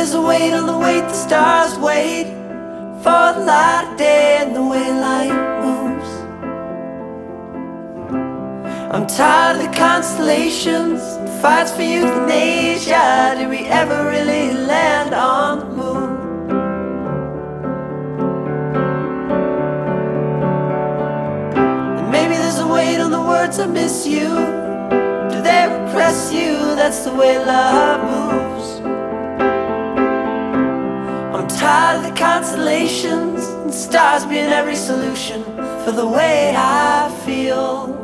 there's a weight on the weight the stars wait for the light of day and the way light moves. I'm tired of the constellations, the fights for euthanasia. Did we ever really land on the moon? And maybe there's a weight on the words I miss you. Do they repress you? That's the way love moves. I'm tired of the constellations and stars being every solution for the way I feel.